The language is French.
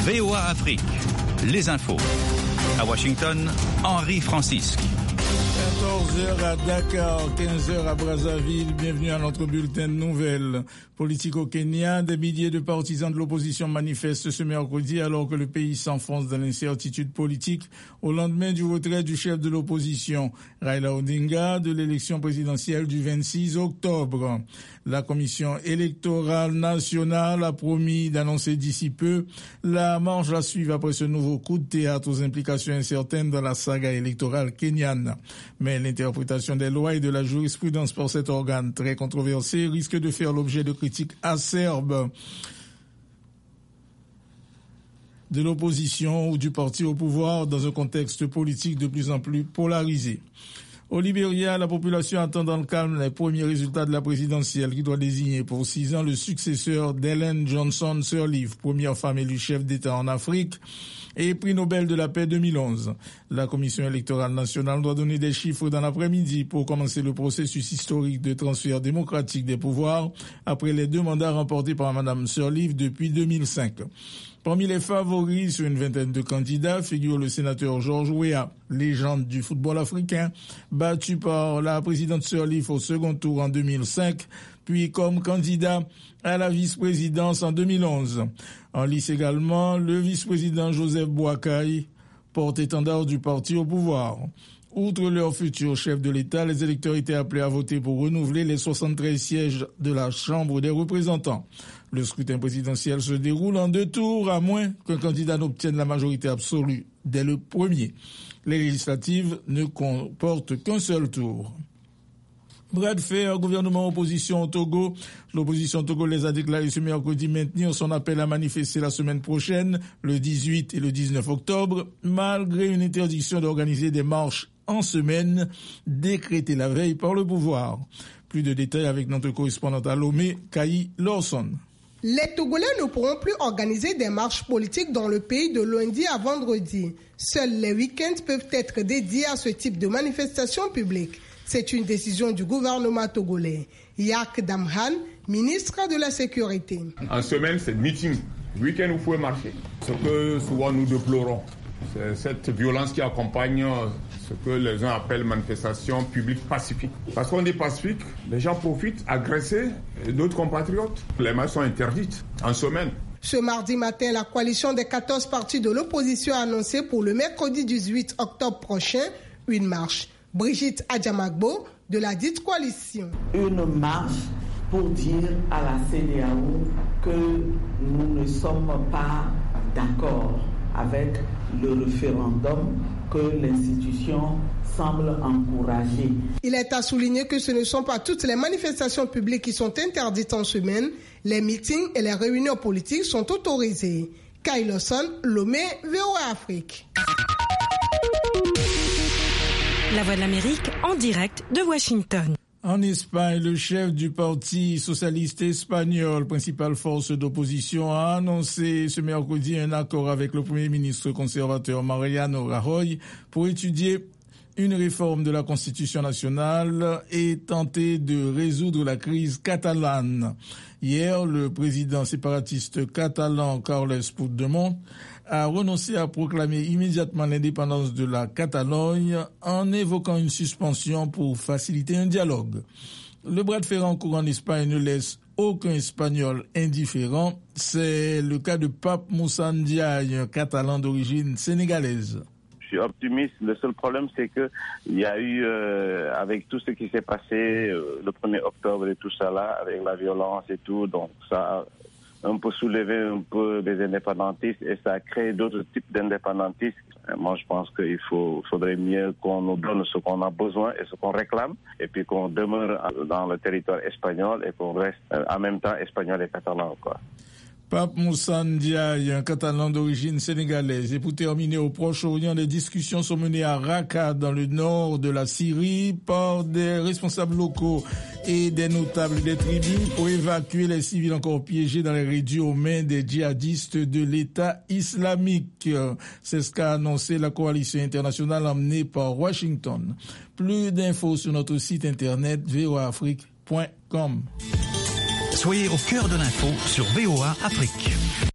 VOA Afrique, les infos. À Washington, Henri Francisque. 14h à Dakar, 15h à Brazzaville. Bienvenue à notre bulletin de nouvelles. Politique au Kenya, des milliers de partisans de l'opposition manifestent ce mercredi alors que le pays s'enfonce dans l'incertitude politique au lendemain du retrait du chef de l'opposition, Raila Odinga, de l'élection présidentielle du 26 octobre. La commission électorale nationale a promis d'annoncer d'ici peu la marche à suivre après ce nouveau coup de théâtre aux implications incertaines dans la saga électorale kenyane. Mais l'interprétation des lois et de la jurisprudence par cet organe très controversé risque de faire l'objet de critiques acerbes de l'opposition ou du parti au pouvoir dans un contexte politique de plus en plus polarisé. Au Libéria, la population attend dans le calme les premiers résultats de la présidentielle qui doit désigner pour 6 ans le successeur d'Ellen Johnson Sirleaf, première femme élue chef d'État en Afrique et prix Nobel de la paix 2011. La Commission électorale nationale doit donner des chiffres dans l'après-midi pour commencer le processus historique de transfert démocratique des pouvoirs après les 2 mandats remportés par Mme Sirleaf depuis 2005. Parmi les favoris sur une vingtaine de candidats figure le sénateur George Weah, légende du football africain, battu par la présidente Sirleaf au second tour en 2005, puis comme candidat à la vice-présidence en 2011. En lice également le vice-président Joseph Boakai, porte-étendard du parti au pouvoir. Outre leur futur chef de l'État, les électeurs étaient appelés à voter pour renouveler les 73 sièges de la Chambre des représentants. Le scrutin présidentiel se déroule en 2 tours, à moins qu'un candidat n'obtienne la majorité absolue dès le premier. Les législatives ne comportent qu'un seul tour. Bras de fer, gouvernement-opposition au Togo. L'opposition togolaise a déclaré ce mercredi maintenir son appel à manifester la semaine prochaine, le 18 et le 19 octobre, malgré une interdiction d'organiser des marches en semaine, décrétée la veille par le pouvoir. Plus de détails avec notre correspondante à Lomé, Kayi Lawson. Les Togolais ne pourront plus organiser des marches politiques dans le pays de lundi à vendredi. Seuls les week-ends peuvent être dédiés à ce type de manifestation publique. C'est une décision du gouvernement togolais. Yak Damhan, ministre de la Sécurité. En semaine, c'est meeting. Week-end, vous pouvez marcher. Ce que souvent nous déplorons, c'est cette violence qui accompagne ce que les gens appellent manifestation publique pacifique. Parce qu'on dit pacifique, les gens profitent, agressent d'autres compatriotes. Les marches sont interdites en semaine. Ce mardi matin, la coalition des 14 partis de l'opposition a annoncé pour le mercredi 18 octobre prochain une marche. Brigitte Adjamagbo de la dite coalition. Une marche pour dire à la CEDEAO que nous ne sommes pas d'accord avec le référendum que l'institution semble encourager. Il est à souligner que ce ne sont pas toutes les manifestations publiques qui sont interdites en semaine. Les meetings et les réunions politiques sont autorisés. Kayi Lawson, Lomé, VOA Afrique. La Voix de l'Amérique en direct de Washington. En Espagne, le chef du parti socialiste espagnol, principale force d'opposition, a annoncé ce mercredi un accord avec le premier ministre conservateur Mariano Rajoy pour étudier une réforme de la Constitution nationale et tenter de résoudre la crise catalane. Hier, le président séparatiste catalan Carles Puigdemont a renoncé à proclamer immédiatement l'indépendance de la Catalogne en évoquant une suspension pour faciliter un dialogue. Le bras de fer en cours en Espagne ne laisse aucun Espagnol indifférent. C'est le cas de Pape Moussa Ndiaye, un Catalan d'origine sénégalaise. Je suis optimiste. Le seul problème, c'est que il y a eu, avec tout ce qui s'est passé le 1er octobre et tout ça là, avec la violence et tout, donc ça a un peu soulevé un peu des indépendantistes et ça a créé d'autres types d'indépendantistes. Moi, je pense qu'il faudrait mieux qu'on nous donne ce qu'on a besoin et ce qu'on réclame et puis qu'on demeure dans le territoire espagnol et qu'on reste en même temps espagnol et catalan, quoi. Pape Moussa Ndiaye, un Catalan d'origine sénégalaise. Et pour terminer, au Proche-Orient, des discussions sont menées à Raqqa, dans le nord de la Syrie, par des responsables locaux et des notables des tribus pour évacuer les civils encore piégés dans les réduits aux mains des djihadistes de l'État islamique. C'est ce qu'a annoncé la coalition internationale emmenée par Washington. Plus d'infos sur notre site internet voaafrique.com. Soyez au cœur de l'info sur VOA Afrique.